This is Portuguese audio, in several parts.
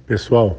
Pessoal,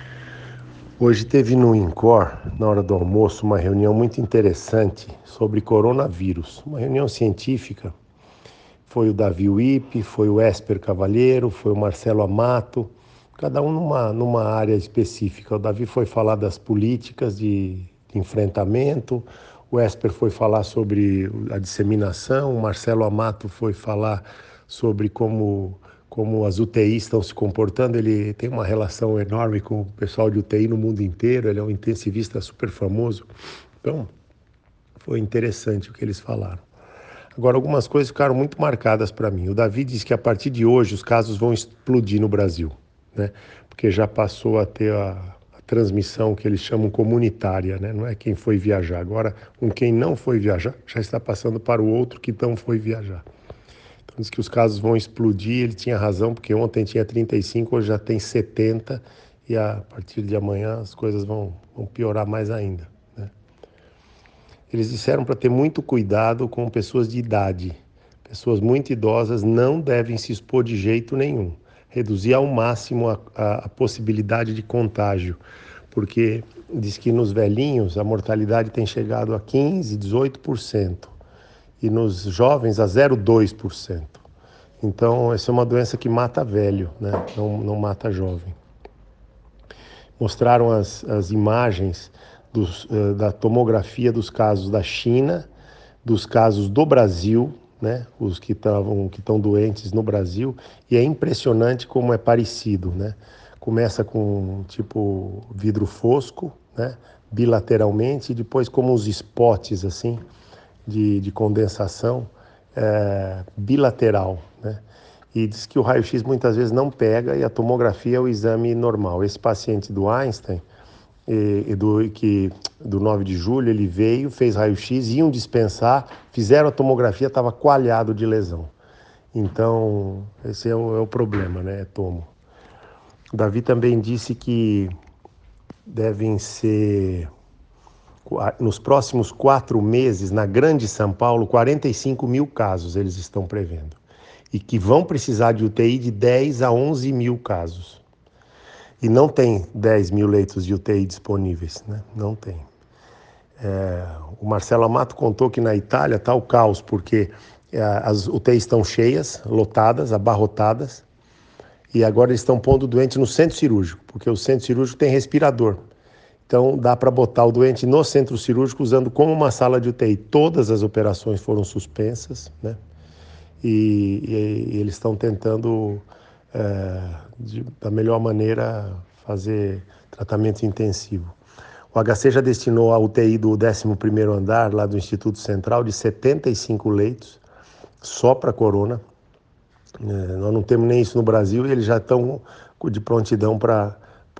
hoje teve no INCOR, na hora do almoço, uma reunião muito interessante sobre coronavírus. Uma reunião científica. Foi o Davi Wippe, foi o Esper Cavalheiro, foi o Marcelo Amato, cada um numa área específica. O Davi foi falar das políticas de enfrentamento, o Esper foi falar sobre a disseminação, o Marcelo Amato foi falar sobre como as UTIs estão se comportando. Ele tem uma relação enorme com o pessoal de UTI no mundo inteiro, ele é um intensivista super famoso. Então, foi interessante o que eles falaram. Agora, algumas coisas ficaram muito marcadas para mim. O Davi disse que a partir de hoje os casos vão explodir no Brasil, né? Porque já passou a ter a transmissão que eles chamam comunitária, né? Não é quem foi viajar. Agora, quem não foi viajar já está passando para o outro que não foi viajar. Então, diz que os casos vão explodir. Ele tinha razão, porque ontem tinha 35, hoje já tem 70, e a partir de amanhã as coisas vão piorar mais ainda, né? Eles disseram para ter muito cuidado com pessoas de idade. Pessoas muito idosas não devem se expor de jeito nenhum. Reduzir ao máximo a possibilidade de contágio, porque diz que nos velhinhos a mortalidade tem chegado a 15%, 18%, e nos jovens a 0,2%. Então, essa é uma doença que mata velho, né? Não mata jovem. Mostraram as imagens da tomografia dos casos da China, dos casos do Brasil, né? Os que estão doentes no Brasil, e é impressionante como é parecido, né? Começa com tipo vidro fosco, né? Bilateralmente, e depois como os spots assim de condensação bilateral, né? E diz que o raio-x muitas vezes não pega e a tomografia é o exame normal. Esse paciente do Einstein do 9 de julho, ele veio, fez raio-x, iam dispensar, fizeram a tomografia, estava coalhado de lesão. Então, esse é o problema, né? É tomo. O Davi também disse que devem ser, nos próximos 4 meses, na Grande São Paulo, 45 mil casos eles estão prevendo. E que vão precisar de UTI de 10 a 11 mil casos. E não tem 10 mil leitos de UTI disponíveis, né? Não tem. O Marcelo Amato contou que na Itália está o caos, porque as UTIs estão cheias, lotadas, abarrotadas, e agora eles estão pondo o doente no centro cirúrgico, porque o centro cirúrgico tem respirador. Então dá para botar o doente no centro cirúrgico usando como uma sala de UTI. Todas as operações foram suspensas, né? E eles estão tentando, da melhor maneira, fazer tratamento intensivo. O HC já destinou a UTI do 11º andar, lá do Instituto Central, de 75 leitos, só para corona. Nós não temos nem isso no Brasil e eles já estão de prontidão para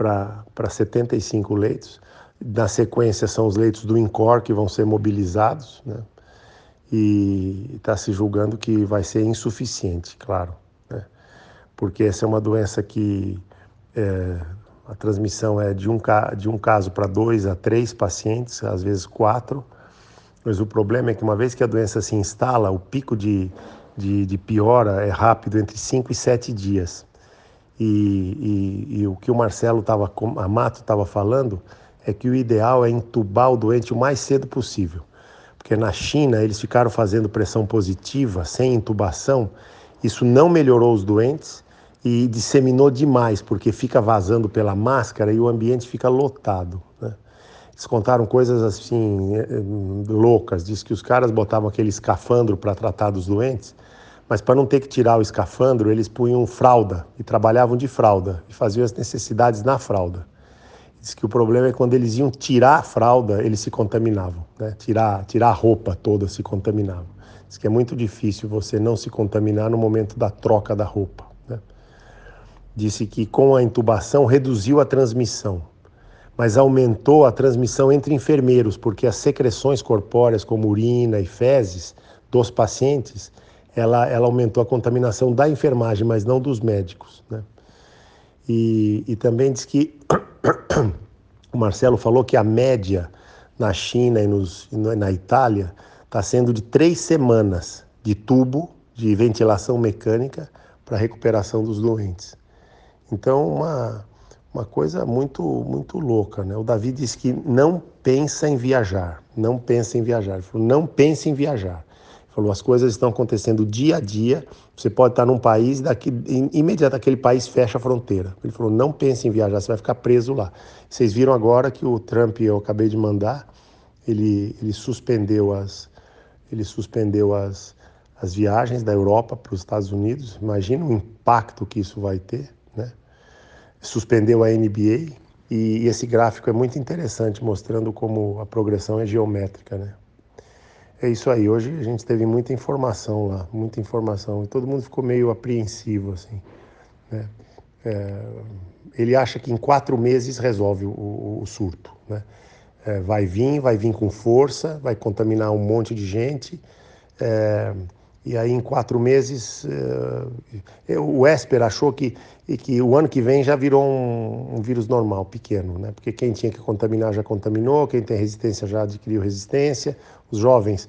75 leitos. Na sequência são os leitos do INCOR que vão ser mobilizados, né? E está se julgando que vai ser insuficiente, claro, né? Porque essa é uma doença que a transmissão é de um caso para 2 a 3 pacientes, às vezes 4, mas o problema é que uma vez que a doença se instala, o pico de piora é rápido, entre 5 e 7 dias. E o que o Marcelo Amato estava falando é que o ideal é entubar o doente o mais cedo possível. Porque na China eles ficaram fazendo pressão positiva, sem intubação, isso não melhorou os doentes e disseminou demais, porque fica vazando pela máscara e o ambiente fica lotado, né? Eles contaram coisas assim loucas, diz que os caras botavam aquele escafandro para tratar dos doentes, mas para não ter que tirar o escafandro, eles punham fralda e trabalhavam de fralda e faziam as necessidades na fralda. Diz que o problema é quando eles iam tirar a fralda, eles se contaminavam, né? Tirar a roupa toda, se contaminavam. Diz que é muito difícil você não se contaminar no momento da troca da roupa, né? Disse que com a intubação reduziu a transmissão, mas aumentou a transmissão entre enfermeiros, porque as secreções corpóreas, como urina e fezes dos pacientes, ela aumentou a contaminação da enfermagem, mas não dos médicos, né? E também diz que o Marcelo falou que a média na China e na Itália está sendo de 3 semanas de tubo de ventilação mecânica para recuperação dos doentes. Então, uma coisa muito louca, né? O Davi disse que não pensa em viajar, não pensa em viajar. Ele falou, não pense em viajar. Ele falou, as coisas estão acontecendo dia a dia, você pode estar num país, imediatamente aquele país fecha a fronteira. Ele falou, não pense em viajar, você vai ficar preso lá. Vocês viram agora que o Trump, eu acabei de mandar, ele suspendeu as viagens da Europa para os Estados Unidos. Imagina o impacto que isso vai ter, né? Suspendeu a NBA e esse gráfico é muito interessante, mostrando como a progressão é geométrica, né? É isso aí, hoje a gente teve muita informação lá, muita informação, e todo mundo ficou meio apreensivo, assim, né? Ele acha que em 4 meses resolve o surto, né? Vai vir com força, vai contaminar um monte de gente, e aí em 4 meses o Esper achou que o ano que vem já virou um vírus normal, pequeno, né? Porque quem tinha que contaminar já contaminou, quem tem resistência já adquiriu resistência, os jovens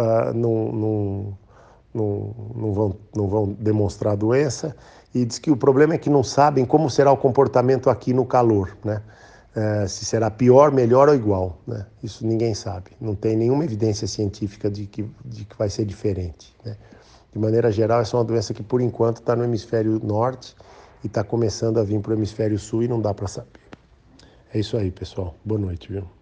não vão demonstrar doença, e diz que o problema é que não sabem como será o comportamento aqui no calor, né? Se será pior, melhor ou igual, né? Isso ninguém sabe. Não tem nenhuma evidência científica de que vai ser diferente, né? De maneira geral, essa é uma doença que, por enquanto, está no hemisfério norte e está começando a vir para o hemisfério sul e não dá para saber. É isso aí, pessoal. Boa noite, viu?